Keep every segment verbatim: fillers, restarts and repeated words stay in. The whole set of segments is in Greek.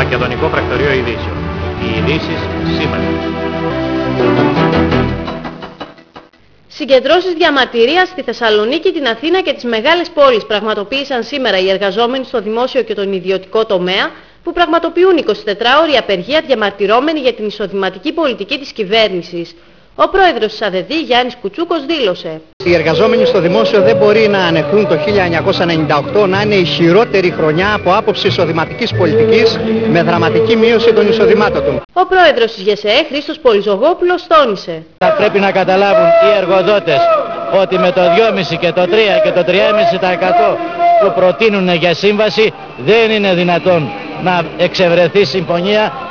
Μακεδονικό Πρακτορείο Ειδήσεων. Οι ειδήσεις σήμερα. Συγκεντρώσεις διαμαρτυρίας στη Θεσσαλονίκη, την Αθήνα και τις μεγάλες πόλεις πραγματοποίησαν σήμερα οι εργαζόμενοι στο δημόσιο και τον ιδιωτικό τομέα, που πραγματοποιούν εικοσιτετράωρη απεργία διαμαρτυρώμενοι για την εισοδηματική πολιτική της κυβέρνησης. Ο πρόεδρος της ΑΔΕΔΗ, Γιάννης Κουτσούκος, δήλωσε: Οι εργαζόμενοι στο δημόσιο δεν μπορεί να ανεχθούν το χίλια εννιακόσια ενενήντα οκτώ να είναι η χειρότερη χρονιά από άποψη εισοδηματικής πολιτικής, με δραματική μείωση των εισοδημάτων του. Ο πρόεδρος της ΓΕΣΕΕ, Χρήστος Πολυζωγόπουλος, τόνισε: Θα πρέπει να καταλάβουν οι εργοδότες ότι με το δυόμισι τοις εκατό και το τρία και το τρία κόμμα πέντε τοις εκατό που προτείνουν για σύμβαση δεν είναι δυνατόν να εξευρεθεί συμφωνία.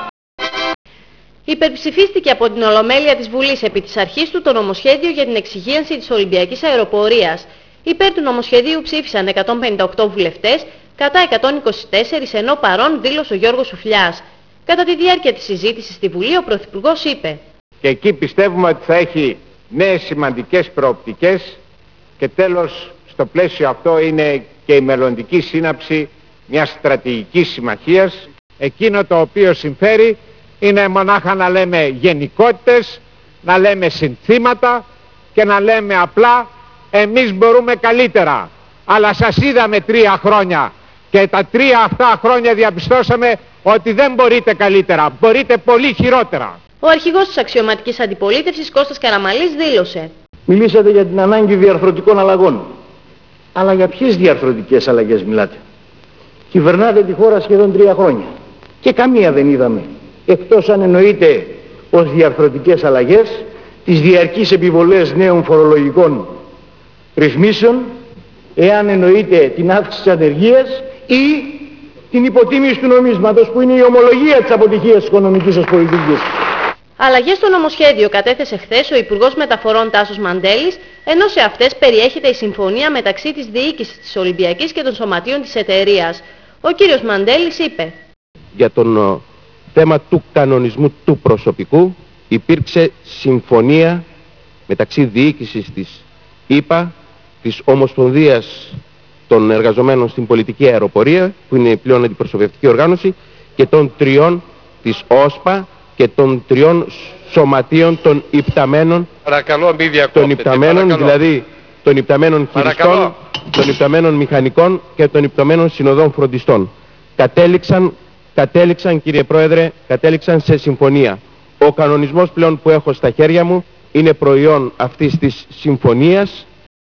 Υπερψηφίστηκε από την Ολομέλεια της Βουλής επί της αρχής του το νομοσχέδιο για την εξυγίανση της Ολυμπιακής Αεροπορίας. Υπέρ του νομοσχεδίου ψήφισαν εκατόν πενήντα οκτώ βουλευτές, κατά εκατόν είκοσι τέσσερα, ενώ παρόν δήλωσε ο Γιώργος Σουφλιάς. Κατά τη διάρκεια της συζήτησης στη Βουλή, ο Πρωθυπουργός είπε: Και εκεί πιστεύουμε ότι θα έχει νέες σημαντικές προοπτικές και τέλος στο πλαίσιο αυτό είναι και η μελλοντική σύναψη μιας στρατηγικής συμμαχίας. Εκείνο το οποίο συμφέρει είναι μονάχα να λέμε γενικότητες, να λέμε συνθήματα και να λέμε απλά εμείς μπορούμε καλύτερα. Αλλά σας είδαμε τρία χρόνια και τα τρία αυτά χρόνια διαπιστώσαμε ότι δεν μπορείτε καλύτερα, μπορείτε πολύ χειρότερα. Ο αρχηγός της αξιωματικής αντιπολίτευσης, Κώστας Καραμαλής, δήλωσε: Μιλήσατε για την ανάγκη διαρθρωτικών αλλαγών. Αλλά για ποιες διαρθρωτικές αλλαγές μιλάτε? Κυβερνάτε τη χώρα σχεδόν τρία χρόνια και καμία δεν είδαμε, εκτός αν εννοείται ως διαρθρωτικές αλλαγές τις διαρκείς επιβολές νέων φορολογικών ρυθμίσεων, εάν εννοείται την αύξηση της ανεργίας ή την υποτίμηση του νομίσματος, που είναι η ομολογία της αποτυχίας της οικονομικής σας πολιτικής. Αλλαγές στο νομοσχέδιο κατέθεσε χθες ο Υπουργός Μεταφορών Τάσος Μαντέλης, ενώ σε αυτές περιέχεται η συμφωνία μεταξύ της διοίκησης της Ολυμπιακής και των σωματείων της εταιρείας. Ο κύριος Μαντέλης είπε: Για τον θέμα του κανονισμού του προσωπικού υπήρξε συμφωνία μεταξύ διοίκησης της ΕΠΑ, της Ομοσπονδίας των Εργαζομένων στην Πολιτική Αεροπορία, που είναι η πλέον αντιπροσωπευτική οργάνωση, και των τριών της ΟΣΠΑ και των τριών σωματείων των υπταμένων, παρακαλώ, μη των υπταμένων δηλαδή των υπταμένων χειριστών, των υπταμένων μηχανικών και των υπταμένων συνοδών φροντιστών. Κατέληξαν Κατέληξαν, κύριε Πρόεδρε, κατέληξαν σε συμφωνία. Ο κανονισμός πλέον που έχω στα χέρια μου είναι προϊόν αυτής της συμφωνίας.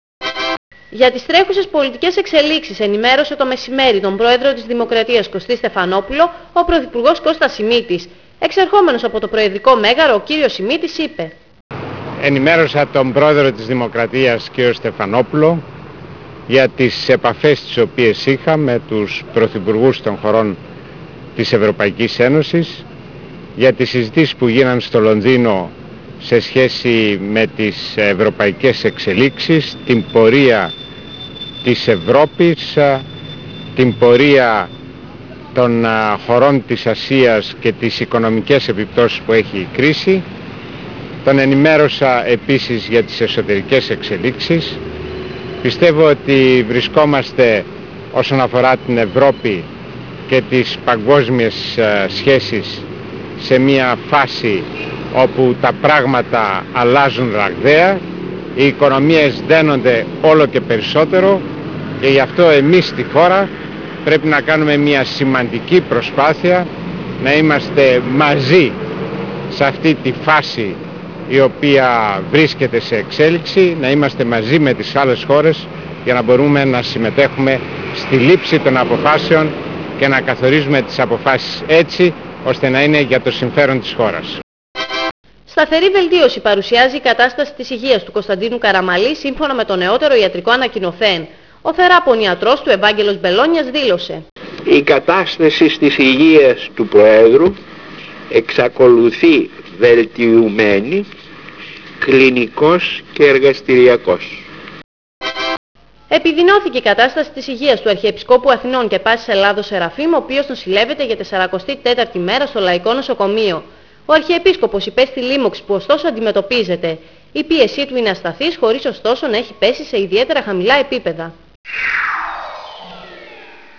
Για τις τρέχουσες πολιτικές εξελίξεις ενημέρωσε το μεσημέρι τον Πρόεδρο της Δημοκρατίας Κωστή Στεφανόπουλο ο Πρωθυπουργός Κώστας Σιμίτης. Εξερχόμενος από το Προεδρικό Μέγαρο, ο κύριος Σιμίτης είπε: Ενημέρωσα τον Πρόεδρο της Δημοκρατίας κ. Στεφανόπουλο για τις επαφές τις οποίες είχα με τους πρωθυπουργούς των χωρών της Ευρωπαϊκής Ένωσης, για τις συζητήσεις που γίναν στο Λονδίνο σε σχέση με τις ευρωπαϊκές εξελίξεις, την πορεία της Ευρώπης, την πορεία των χωρών της Ασίας και τις οικονομικές επιπτώσεις που έχει η κρίση. Τον ενημέρωσα επίσης για τις εσωτερικές εξελίξεις. Πιστεύω ότι βρισκόμαστε όσον αφορά την Ευρώπη και τις παγκόσμιες σχέσεις σε μια φάση όπου τα πράγματα αλλάζουν ραγδαία, οι οικονομίες δένονται όλο και περισσότερο και γι' αυτό εμείς στη χώρα πρέπει να κάνουμε μια σημαντική προσπάθεια να είμαστε μαζί σε αυτή τη φάση η οποία βρίσκεται σε εξέλιξη, να είμαστε μαζί με τις άλλες χώρες για να μπορούμε να συμμετέχουμε στη λήψη των αποφάσεων και να καθορίζουμε τις αποφάσεις έτσι ώστε να είναι για το συμφέρον της χώρας. Σταθερή βελτίωση παρουσιάζει η κατάσταση της υγείας του Κωνσταντίνου Καραμαλή σύμφωνα με το νεότερο ιατρικό ανακοινωθέν. Ο θεράπων ιατρός του Ευάγγελος Μπελόνιας δήλωσε: Η κατάσταση της υγείας του Προέδρου εξακολουθεί βελτιωμένη κλινικός και εργαστηριακός. Επιδεινώθηκε η κατάσταση της υγείας του Αρχιεπισκόπου Αθηνών και Πάσης Ελλάδος Σεραφείμ, ο οποίος νοσηλεύεται για τεσσαρακοστή τέταρτη μέρα στο Λαϊκό Νοσοκομείο. Ο Αρχιεπίσκοπος υπέστη λίμωξη που ωστόσο αντιμετωπίζεται. Η πίεσή του είναι ασταθής, χωρίς ωστόσο να έχει πέσει σε ιδιαίτερα χαμηλά επίπεδα.